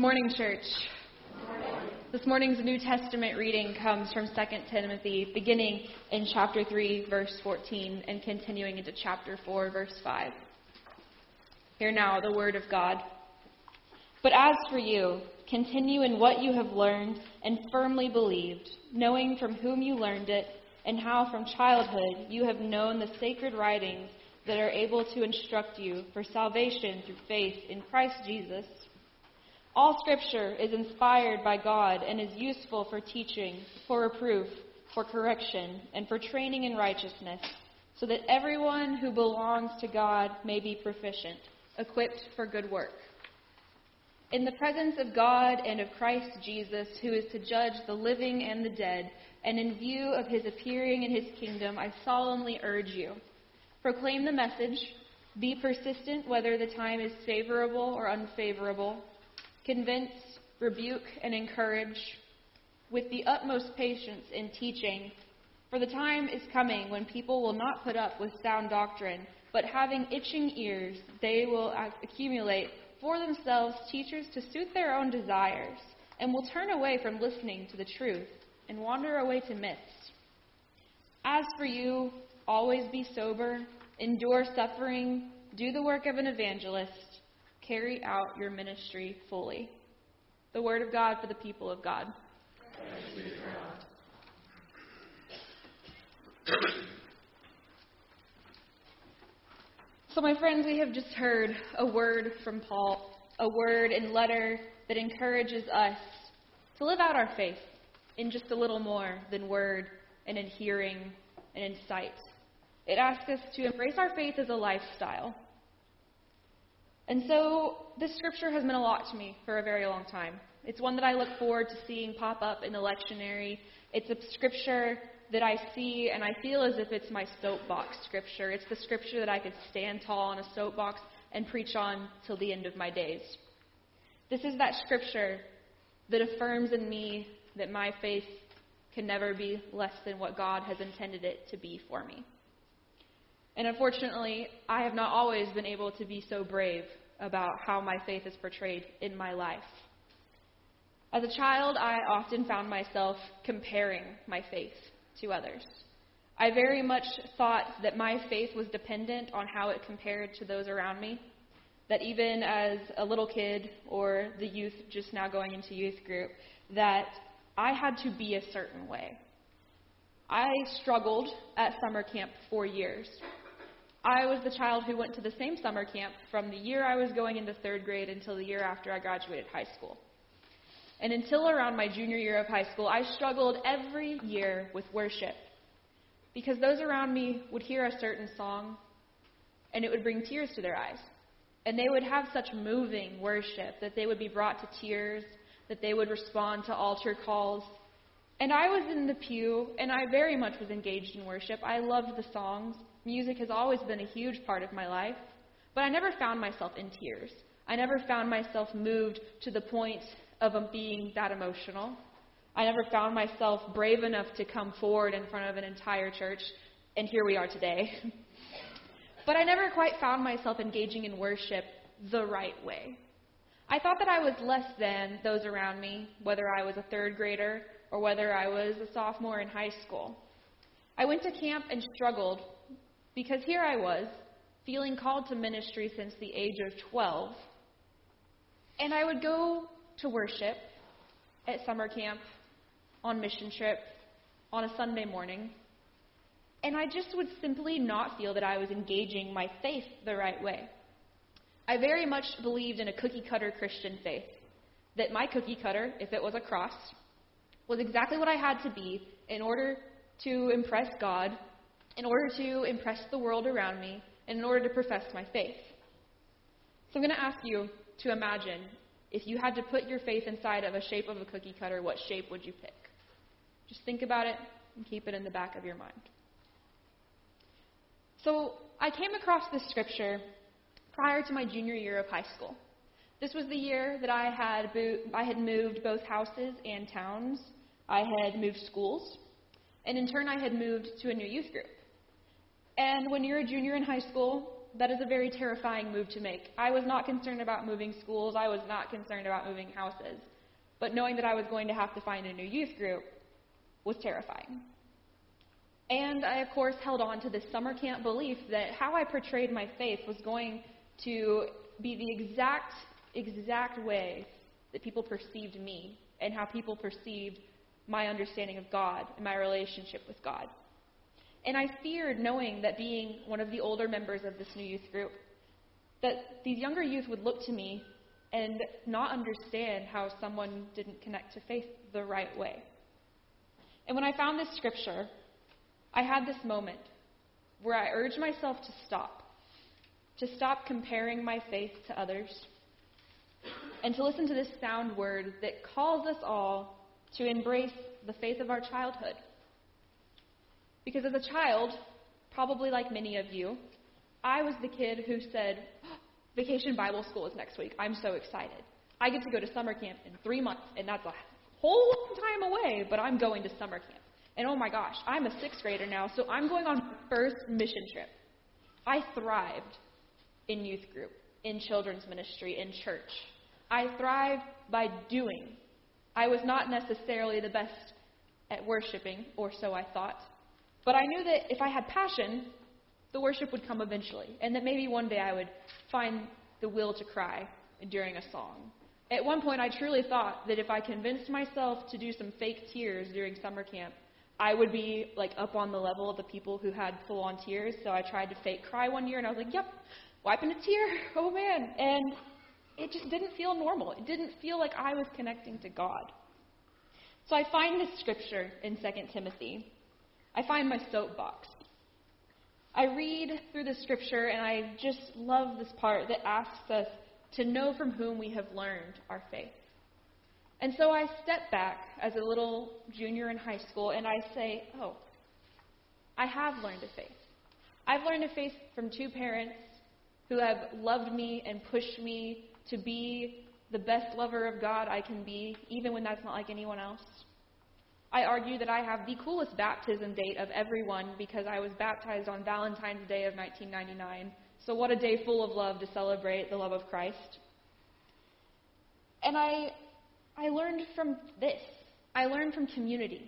Morning, church. This morning's New Testament reading comes from 2 Timothy, beginning in chapter 3, verse 14, and continuing into chapter 4, verse 5. Hear now the word of God. But as for you, continue in what you have learned and firmly believed, knowing from whom you learned it, and how from childhood you have known the sacred writings that are able to instruct you for salvation through faith in Christ Jesus. All Scripture is inspired by God and is useful for teaching, for reproof, for correction, and for training in righteousness, so that everyone who belongs to God may be proficient, equipped for good work. In the presence of God and of Christ Jesus, who is to judge the living and the dead, and in view of his appearing in his kingdom, I solemnly urge you, proclaim the message, be persistent whether the time is favorable or unfavorable, convince, rebuke, and encourage with the utmost patience in teaching. For the time is coming when people will not put up with sound doctrine, but having itching ears, they will accumulate for themselves teachers to suit their own desires, and will turn away from listening to the truth and wander away to myths. As for you, always be sober, endure suffering, do the work of an evangelist, carry out your ministry fully. The word of God for the people of God. Thanks be to God. So my friends, we have just heard a word from Paul, a word and letter that encourages us to live out our faith in just a little more than word and in hearing and in sight. It asks us to embrace our faith as a lifestyle. And so this scripture has meant a lot to me for a very long time. It's one that I look forward to seeing pop up in the lectionary. It's a scripture that I see and I feel as if it's my soapbox scripture. It's the scripture that I could stand tall on a soapbox and preach on till the end of my days. This is that scripture that affirms in me that my faith can never be less than what God has intended it to be for me. And unfortunately, I have not always been able to be so brave about how my faith is portrayed in my life. As a child, I often found myself comparing my faith to others. I very much thought that my faith was dependent on how it compared to those around me. That even as a little kid or the youth just now going into youth group, that I had to be a certain way. I struggled at summer camp for years. I was the child who went to the same summer camp from the year I was going into third grade until the year after I graduated high school. And until around my junior year of high school, I struggled every year with worship because those around me would hear a certain song and it would bring tears to their eyes. And they would have such moving worship that they would be brought to tears, that they would respond to altar calls. And I was in the pew, and I very much was engaged in worship. I loved the songs. Music has always been a huge part of my life. But I never found myself in tears. I never found myself moved to the point of being that emotional. I never found myself brave enough to come forward in front of an entire church, and here we are today. But I never quite found myself engaging in worship the right way. I thought that I was less than those around me, whether I was a third grader or whether I was a sophomore in high school. I went to camp and struggled because here I was, feeling called to ministry since the age of 12, and I would go to worship at summer camp, on mission trip, on a Sunday morning, and I just would simply not feel that I was engaging my faith the right way. I very much believed in a cookie-cutter Christian faith, that my cookie cutter, if it was a cross, was exactly what I had to be in order to impress God, in order to impress the world around me, and in order to profess my faith. So I'm going to ask you to imagine if you had to put your faith inside of a shape of a cookie cutter, what shape would you pick? Just think about it and keep it in the back of your mind. So I came across this scripture prior to my junior year of high school. This was the year that I had moved both houses and towns. I had moved schools. And in turn, I had moved to a new youth group. And when you're a junior in high school, that is a very terrifying move to make. I was not concerned about moving schools. I was not concerned about moving houses. But knowing that I was going to have to find a new youth group was terrifying. And I, of course, held on to this summer camp belief that how I portrayed my faith was going to be the exact way that people perceived me and how people perceived my understanding of God and my relationship with God. And I feared knowing that being one of the older members of this new youth group, that these younger youth would look to me and not understand how someone didn't connect to faith the right way. And when I found this scripture, I had this moment where I urged myself to stop comparing my faith to others, and to listen to this sound word that calls us all to embrace the faith of our childhood. Because as a child, probably like many of you, I was the kid who said, Vacation Bible School is next week. I'm so excited. I get to go to summer camp in 3 months, and that's a whole long time away, but I'm going to summer camp. And oh my gosh, I'm a 6th grader now, so I'm going on my first mission trip. I thrived in youth group, in children's ministry, in church. I thrived by doing. I was not necessarily the best at worshiping, or so I thought. But I knew that if I had passion, the worship would come eventually, and that maybe one day I would find the will to cry during a song. At one point, I truly thought that if I convinced myself to do some fake tears during summer camp, I would be up on the level of the people who had full-on tears. So I tried to fake cry one year, and I was like, yep, wiping a tear, oh man. And it just didn't feel normal. It didn't feel like I was connecting to God. So I find this scripture in 2 Timothy. I find my soapbox. I read through the scripture, and I just love this part that asks us to know from whom we have learned our faith. And so I step back as a little junior in high school, and I say, I have learned a faith. I've learned a faith from 2 parents who have loved me and pushed me to be the best lover of God I can be, even when that's not like anyone else. I argue that I have the coolest baptism date of everyone because I was baptized on Valentine's Day of 1999. So what a day full of love to celebrate the love of Christ. And I learned from this. I learned from community.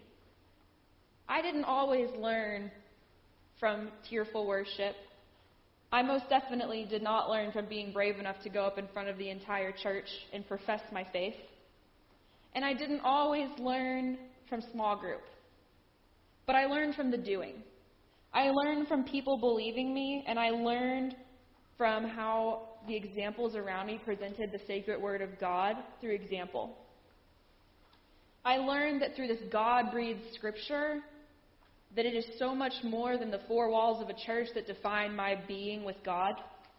I didn't always learn from tearful worship. I most definitely did not learn from being brave enough to go up in front of the entire church and profess my faith. And I didn't always learn from small group. But I learned from the doing. I learned from people believing me, and I learned from how the examples around me presented the sacred word of God through example. I learned that through this God-breathed scripture, that it is so much more than the 4 walls of a church that define my being with God.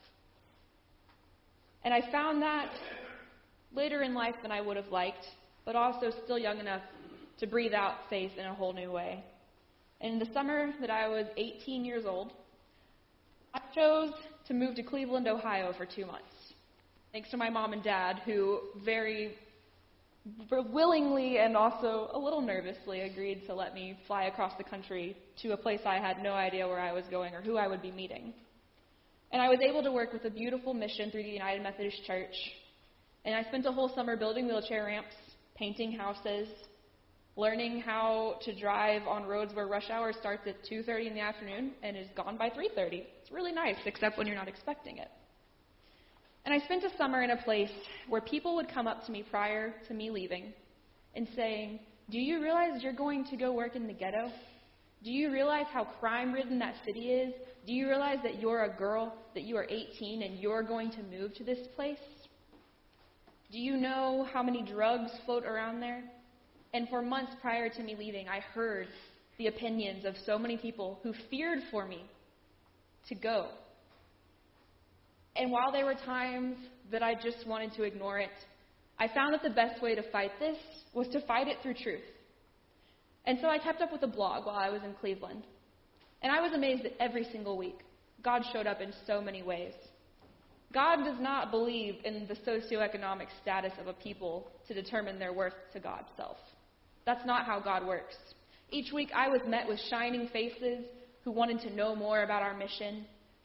And I found that later in life than I would have liked, but also still young enough to breathe out faith in a whole new way. And in the summer that I was 18 years old, I chose to move to Cleveland, Ohio for 2 months. Thanks to my mom and dad, who very willingly and also a little nervously agreed to let me fly across the country to a place I had no idea where I was going or who I would be meeting. And I was able to work with a beautiful mission through the United Methodist Church. And I spent a whole summer building wheelchair ramps, painting houses, learning how to drive on roads where rush hour starts at 2:30 in the afternoon and is gone by 3:30. It's really nice, except when you're not expecting it. And I spent a summer in a place where people would come up to me prior to me leaving and saying, do you realize you're going to go work in the ghetto? Do you realize how crime-ridden that city is? Do you realize that you're a girl, that you are 18, and you're going to move to this place? Do you know how many drugs float around there? And for months prior to me leaving, I heard the opinions of so many people who feared for me to go. And while there were times that I just wanted to ignore it, I found that the best way to fight this was to fight it through truth. And so I kept up with a blog while I was in Cleveland. And I was amazed that every single week, God showed up in so many ways. God does not believe in the socioeconomic status of a people to determine their worth to God's self. That's not how God works. Each week I was met with shining faces who wanted to know more about our mission,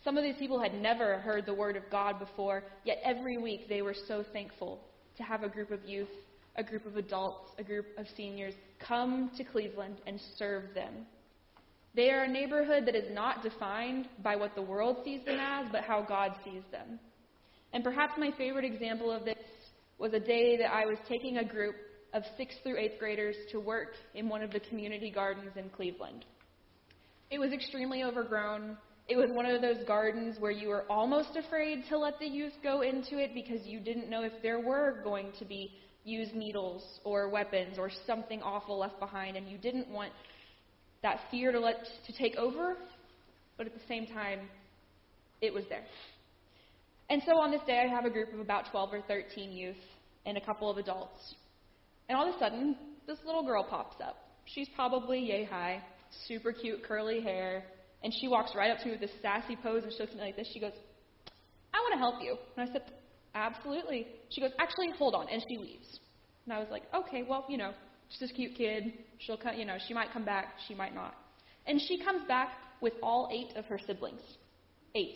Some of these people had never heard the word of God before, yet every week they were so thankful to have a group of youth, a group of adults, a group of seniors come to Cleveland and serve them. They are a neighborhood that is not defined by what the world sees them as, but how God sees them. And perhaps my favorite example of this was a day that I was taking a group of 6th through 8th graders to work in one of the community gardens in Cleveland. It was extremely overgrown. It was one of those gardens where you were almost afraid to let the youth go into it because you didn't know if there were going to be used needles or weapons or something awful left behind, and you didn't want that fear to take over, but at the same time, it was there. And so on this day, I have a group of about 12 or 13 youth and a couple of adults. And all of a sudden, this little girl pops up. She's probably yay high, super cute curly hair, and she walks right up to me with this sassy pose and she looks at me like this. She goes, "I want to help you." And I said, "Absolutely." She goes, "Actually, hold on," and she leaves. And I was like, okay, well, she's this cute kid. She'll come, she might come back, she might not. And she comes back with all 8 of her siblings. 8.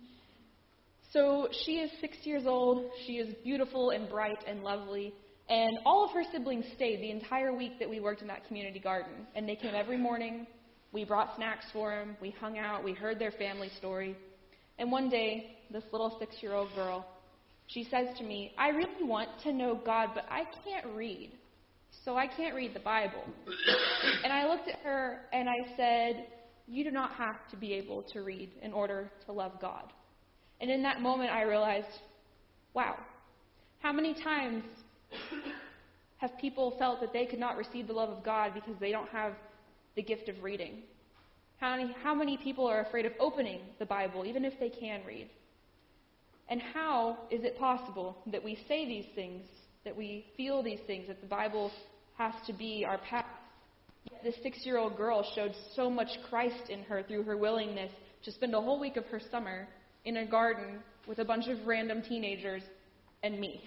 So she is 6 years old. She is beautiful and bright and lovely. And all of her siblings stayed the entire week that we worked in that community garden. And they came every morning. We brought snacks for them. We hung out. We heard their family story. And one day, this little 6-year-old girl, she says to me, "I really want to know God, but I can't read. So I can't read the Bible." And I looked at her and I said, "You do not have to be able to read in order to love God." And in that moment, I realized, wow, how many times have people felt that they could not receive the love of God because they don't have the gift of reading? How many people are afraid of opening the Bible, even if they can read? And how is it possible that we say these things, that we feel these things, that the Bible has to be our path? Yet this 6-year-old girl showed so much Christ in her through her willingness to spend a whole week of her summer in a garden with a bunch of random teenagers and me.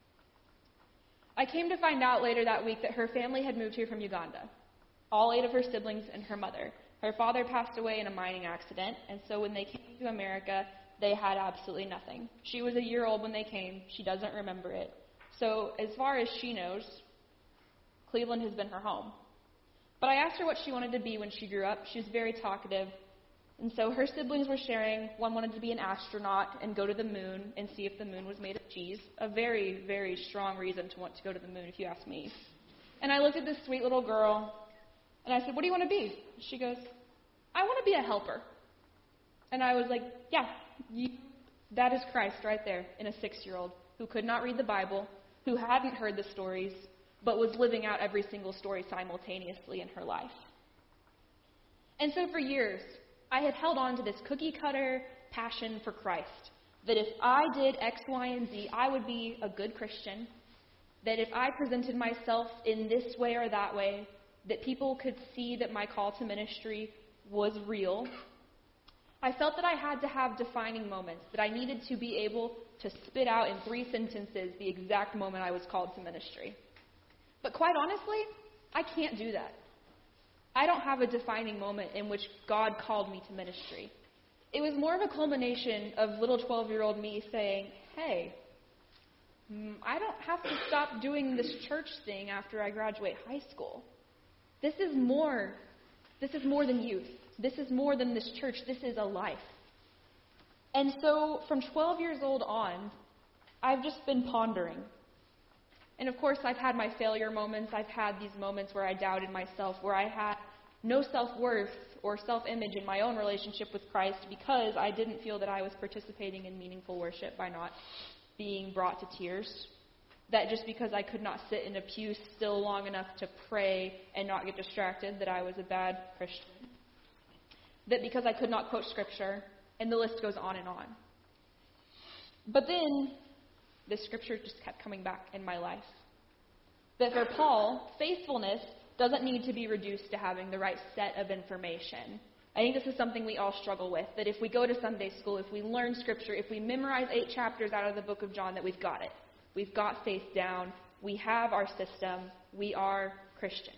I came to find out later that week that her family had moved here from Uganda, all 8 of her siblings and her mother. Her father passed away in a mining accident, and so when they came to America, they had absolutely nothing. She was a year old when they came. She doesn't remember it. So as far as she knows, Cleveland has been her home. But I asked her what she wanted to be when she grew up. She was very talkative. And so her siblings were sharing. One wanted to be an astronaut and go to the moon and see if the moon was made of cheese. A very, very strong reason to want to go to the moon, if you ask me. And I looked at this sweet little girl, and I said, "What do you want to be?" She goes, "I want to be a helper." And I was like, yeah, that is Christ right there in a 6-year-old who could not read the Bible, who hadn't heard the stories, but was living out every single story simultaneously in her life. And so for years, I had held on to this cookie-cutter passion for Christ, that if I did X, Y, and Z, I would be a good Christian, that if I presented myself in this way or that way, that people could see that my call to ministry was real. I felt that I had to have defining moments, that I needed to be able to spit out in 3 sentences the exact moment I was called to ministry. But quite honestly, I can't do that. I don't have a defining moment in which God called me to ministry. It was more of a culmination of little 12-year-old me saying, hey, I don't have to stop doing this church thing after I graduate high school. This is more than youth. This is more than this church. This is a life. And so from 12 years old on, I've just been pondering. And of course, I've had my failure moments. I've had these moments where I doubted myself, where I had no self-worth or self-image in my own relationship with Christ because I didn't feel that I was participating in meaningful worship by not being brought to tears. That just because I could not sit in a pew still long enough to pray and not get distracted, that I was a bad Christian. That because I could not quote Scripture, and the list goes on and on. But then, this Scripture just kept coming back in my life. That for Paul, faithfulness doesn't need to be reduced to having the right set of information. I think this is something we all struggle with, that if we go to Sunday school, if we learn Scripture, if we memorize 8 chapters out of the book of John, that we've got it. We've got faith down. We have our system. We are Christian.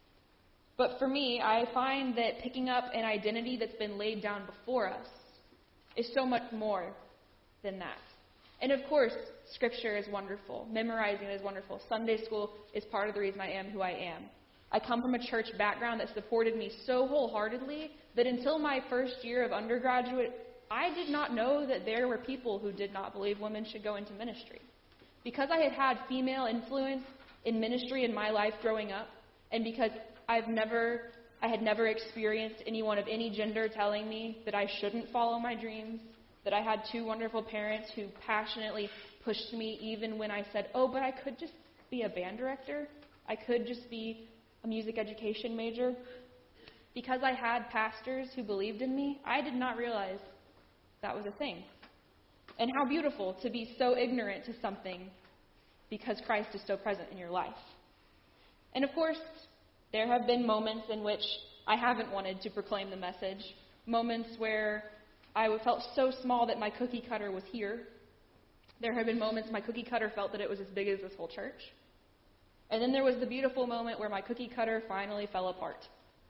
But for me, I find that picking up an identity that's been laid down before us, is so much more than that. And of course, Scripture is wonderful. Memorizing is wonderful. Sunday school is part of the reason I am who I am. I come from a church background that supported me so wholeheartedly that until my first year of undergraduate, I did not know that there were people who did not believe women should go into ministry. Because I had had female influence in ministry in my life growing up, and because I had never experienced anyone of any gender telling me that I shouldn't follow my dreams, that I had two wonderful parents who passionately pushed me even when I said, oh, but I could just be a band director. I could just be a music education major. Because I had pastors who believed in me, I did not realize that was a thing. And how beautiful to be so ignorant to something because Christ is so present in your life. And of course, there have been moments in which I haven't wanted to proclaim the message, moments where I felt so small that my cookie cutter was here. There have been moments my cookie cutter felt that it was as big as this whole church. And then there was the beautiful moment where my cookie cutter finally fell apart.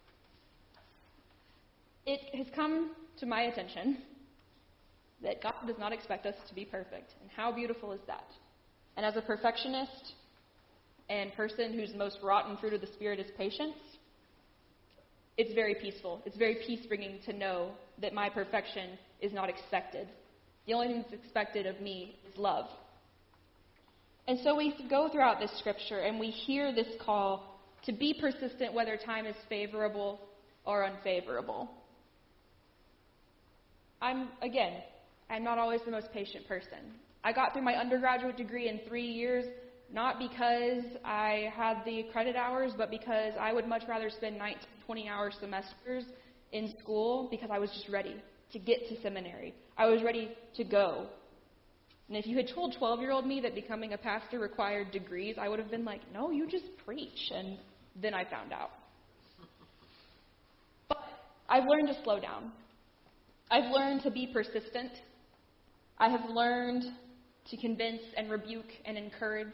It has come to my attention that God does not expect us to be perfect. And how beautiful is that? And as a perfectionist and person whose most rotten fruit of the Spirit is patience, it's very peaceful. It's very peace-bringing to know that my perfection is not expected. The only thing that's expected of me is love. And so we go throughout this scripture and we hear this call to be persistent whether time is favorable or unfavorable. I'm not always the most patient person. I got through my undergraduate degree in 3 years, not because I had the credit hours, but because I would much rather spend 19, 20-hour semesters in school because I was just ready to get to seminary. I was ready to go. And if you had told 12-year-old me that becoming a pastor required degrees, I would have been like, no, you just preach. And then I found out. But I've learned to slow down. I've learned to be persistent. I have learned to convince and rebuke and encourage.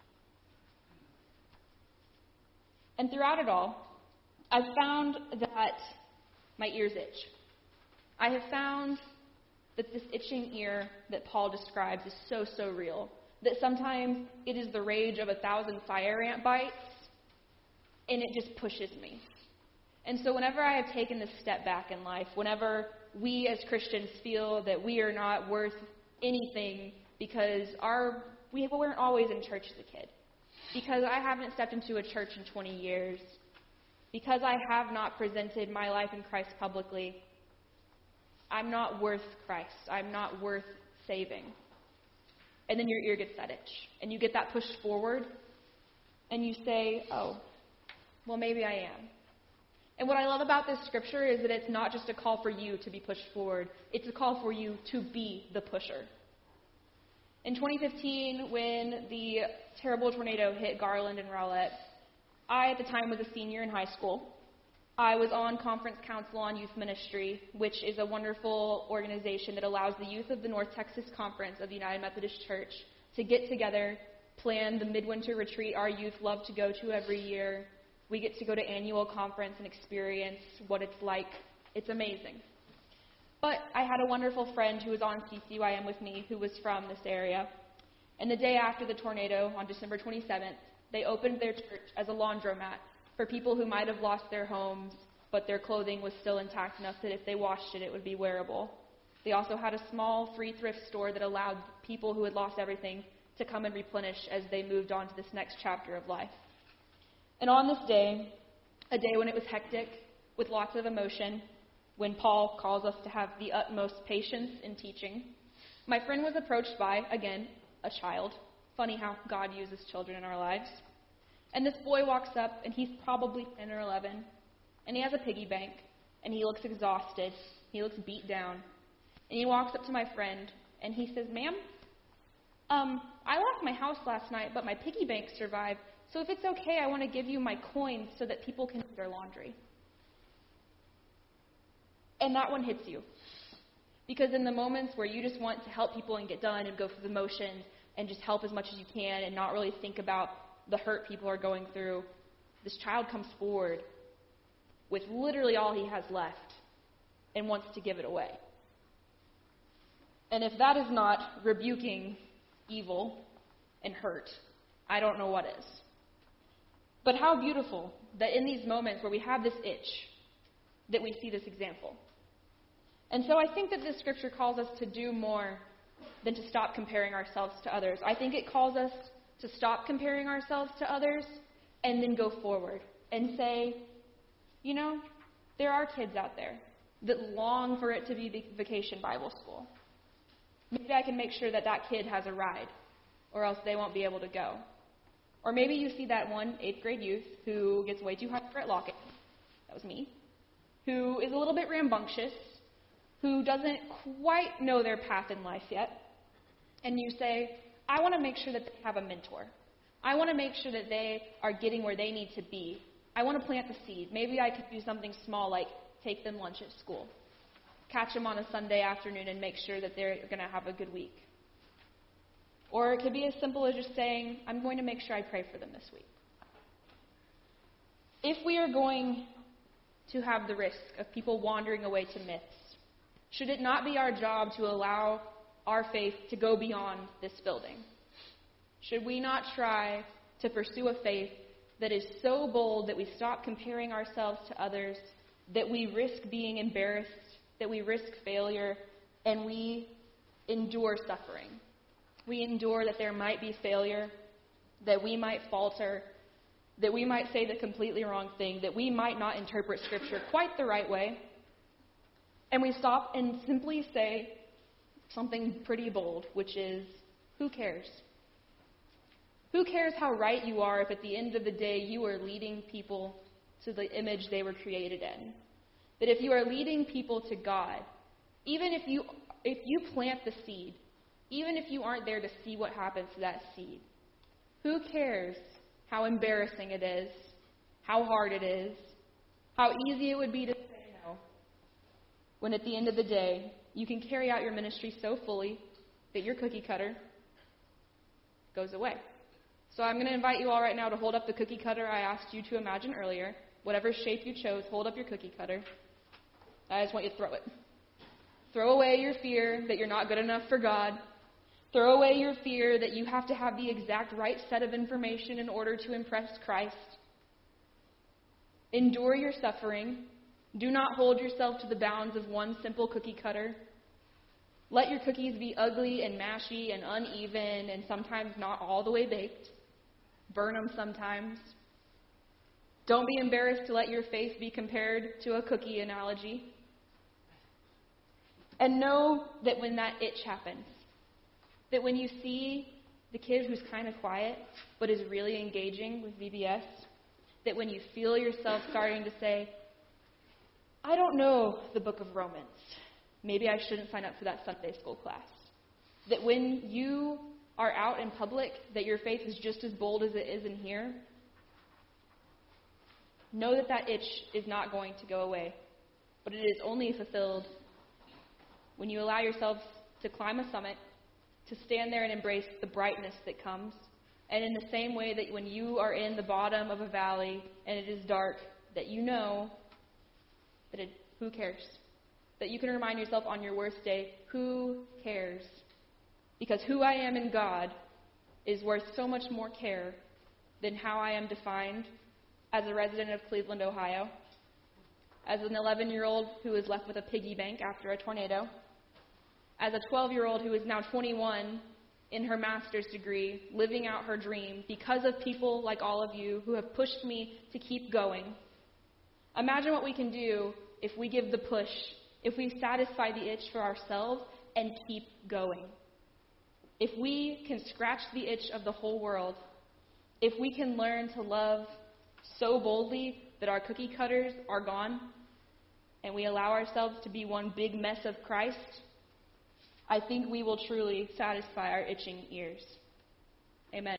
And throughout it all, I've found that my ears itch. I have found that this itching ear that Paul describes is so, so real, that sometimes it is the rage of 1,000 fire ant bites, and it just pushes me. And so whenever I have taken this step back in life, whenever we as Christians feel that we are not worth anything because we weren't always in church as a kid, because I haven't stepped into a church in 20 years, because I have not presented my life in Christ publicly, I'm not worth Christ. I'm not worth saving. And then your ear gets that itch, and you get that pushed forward, and you say, oh, well, maybe I am. And what I love about this scripture is that it's not just a call for you to be pushed forward. It's a call for you to be the pusher. In 2015, when the terrible tornado hit Garland and Rowlett, I, at the time, was a senior in high school. I was on Conference Council on Youth Ministry, which is a wonderful organization that allows the youth of the North Texas Conference of the United Methodist Church to get together, plan the midwinter retreat our youth love to go to every year. We get to go to annual conference and experience what it's like. It's amazing. But I had a wonderful friend who was on CCYM with me who was from this area. And the day after the tornado, on December 27th, they opened their church as a laundromat for people who might have lost their homes, but their clothing was still intact enough that if they washed it, it would be wearable. They also had a small free thrift store that allowed people who had lost everything to come and replenish as they moved on to this next chapter of life. And on this day, a day when it was hectic, with lots of emotion, when Paul calls us to have the utmost patience in teaching, my friend was approached by, again, a child. Funny how God uses children in our lives. And this boy walks up, and he's probably 10 or 11, and he has a piggy bank, and he looks exhausted. He looks beat down. And he walks up to my friend, and he says, "Ma'am, I left my house last night, but my piggy bank survived. So if it's okay, I want to give you my coins so that people can do their laundry." And that one hits you. Because in the moments where you just want to help people and get done and go through the motions and just help as much as you can and not really think about the hurt people are going through, this child comes forward with literally all he has left and wants to give it away. And if that is not rebuking evil and hurt, I don't know what is. But how beautiful that in these moments where we have this itch, that we see this example. And so I think that this scripture calls us to do more than to stop comparing ourselves to others. I think it calls us to stop comparing ourselves to others and then go forward and say, you know, there are kids out there that long for it to be Vacation Bible School. Maybe I can make sure that that kid has a ride, or else they won't be able to go. Or maybe you see that one 8th grade youth who gets way too hyper at Lockett. That was me. Who is a little bit rambunctious, who doesn't quite know their path in life yet. And you say, I want to make sure that they have a mentor. I want to make sure that they are getting where they need to be. I want to plant the seed. Maybe I could do something small like take them lunch at school. Catch them on a Sunday afternoon and make sure that they're going to have a good week. Or it could be as simple as just saying, I'm going to make sure I pray for them this week. If we are going to have the risk of people wandering away to myths, should it not be our job to allow our faith to go beyond this building? Should we not try to pursue a faith that is so bold that we stop comparing ourselves to others, that we risk being embarrassed, that we risk failure, and we endure suffering? We endure that there might be failure, that we might falter, that we might say the completely wrong thing, that we might not interpret Scripture quite the right way. And we stop and simply say something pretty bold, which is, who cares? Who cares how right you are if at the end of the day you are leading people to the image they were created in? That if you are leading people to God, even if you plant the seed, even if you aren't there to see what happens to that seed, who cares how embarrassing it is, how hard it is, how easy it would be to say no, when at the end of the day, you can carry out your ministry so fully that your cookie cutter goes away. So I'm going to invite you all right now to hold up the cookie cutter I asked you to imagine earlier. Whatever shape you chose, hold up your cookie cutter. I just want you to throw it. Throw away your fear that you're not good enough for God. Throw away your fear that you have to have the exact right set of information in order to impress Christ. Endure your suffering. Do not hold yourself to the bounds of one simple cookie cutter. Let your cookies be ugly and mashy and uneven and sometimes not all the way baked. Burn them sometimes. Don't be embarrassed to let your faith be compared to a cookie analogy. And know that when that itch happens, that when you see the kid who's kind of quiet but is really engaging with VBS, that when you feel yourself starting to say, I don't know the book of Romans, maybe I shouldn't sign up for that Sunday school class. That when you are out in public, that your faith is just as bold as it is in here. Know that that itch is not going to go away, but it is only fulfilled when you allow yourself to climb a summit, to stand there and embrace the brightness that comes. And in the same way that when you are in the bottom of a valley and it is dark, that you know that who cares? That you can remind yourself on your worst day, who cares? Because who I am in God is worth so much more care than how I am defined as a resident of Cleveland, Ohio, as an 11-year-old who is left with a piggy bank after a tornado, as a 12-year-old who is now 21 in her master's degree, living out her dream because of people like all of you who have pushed me to keep going. Imagine what we can do if we give the push, if we satisfy the itch for ourselves and keep going. If we can scratch the itch of the whole world, if we can learn to love so boldly that our cookie cutters are gone and we allow ourselves to be one big mess of Christ, I think we will truly satisfy our itching ears. Amen.